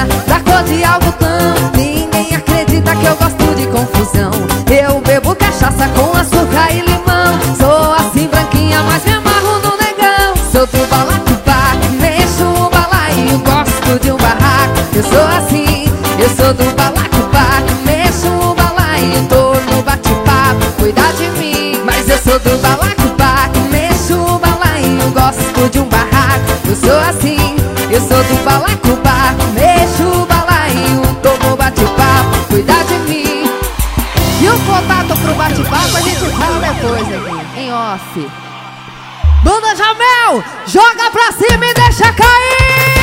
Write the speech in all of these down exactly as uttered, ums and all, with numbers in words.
branquinha, da cor de algodão. Ninguém acredita que eu gosto de confusão. Eu bebo cachaça com açúcar e limão. Sou assim branquinha, mas me amarro no negão. Sou do balacobaco, mexo o balaio, gosto de um barraco. Eu sou assim, eu sou do balacobaco, mexo o balaio, tô no bate-papo, cuida de mim. Mas eu sou do balacobaco, mexo o balaio, gosto de um barraco. Eu sou assim, eu sou do balacobaco, mexo o balaio, tô no bate-papo, cuida de mim. E o contato pro bate-papo a gente fala depois aqui, em off. Dona Jamel, joga pra cima e deixa cair!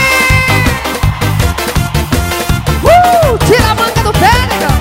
Uh, tira a manga do pé, negão!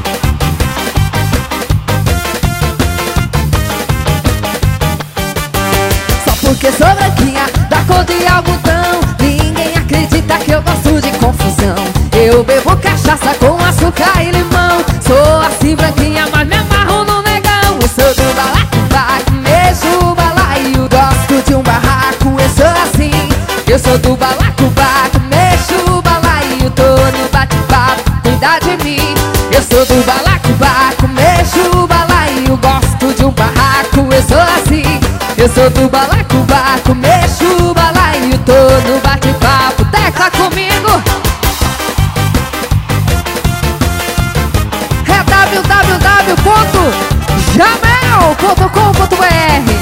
Só porque sou branquinha, da cor de algodão, ninguém acredita que eu gosto de confusão. Eu bebo cachaça com açúcar e limão. Sou assim branquinha, mas me amarro no negão. Eu sou do balacobaco, mexo o balaio, gosto de um barraco. Eu sou assim, eu sou do balacobaco, mexo o balaio, tô no bate-papo, cuida de mim. Eu sou do balacobaco, mexo o balaio, gosto de um barraco. Eu sou assim, eu sou do balacobaco, mexo o balaio, tô no bate-papo. Tecla comigo! É w w w ponto jamel ponto com ponto b r.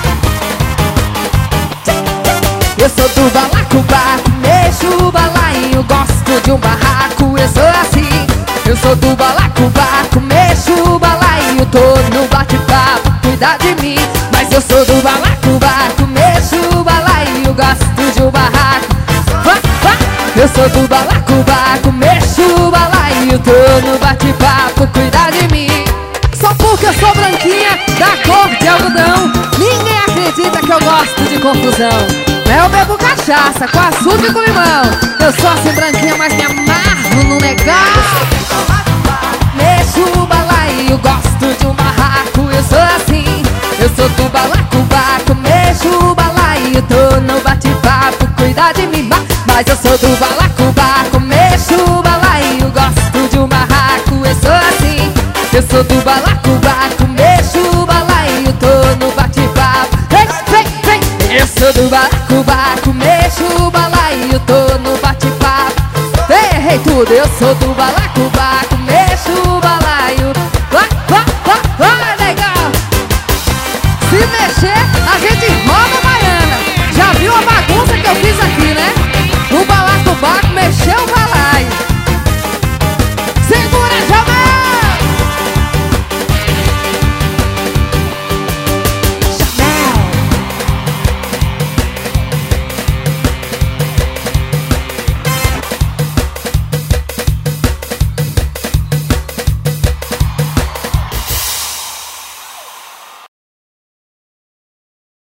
Eu sou do balacobaco, mexo o balaio, gosto de um barraco. Eu sou assim, eu sou do balacobaco, mexo o balaio, tô no bate-papo, cuida de mim. Mas eu sou do balacobaco, mexo o balaio, gosto de um barraco. Eu sou do balacobaco, mexo o balaio, tô no bate-papo, cuida de mim. Só porque eu sou branquinha, da cor de algodão, ninguém acredita que eu gosto de confusão. Eu bebo cachaça com açúcar e com limão. Eu sou assim branquinha, mas me amarro no negão. Mexo o balaio, gosto de um barraco. Eu sou assim, eu sou do balacobaco, mexo o balaio, tô no bate-papo, cuida de mim. Mas eu sou do balacobaco, mexo o balaio, gosto de um barraco. Eu sou assim, eu sou do balacobaco, mexo o balaio, tô no bate-papo. Vem, vem, vem. Eu sou do balacobaco, mexo o balaio, tô no bate-papo. Errei tudo, eu sou do balacobaco, mexo o balaio. Vai, vai, vai, vai.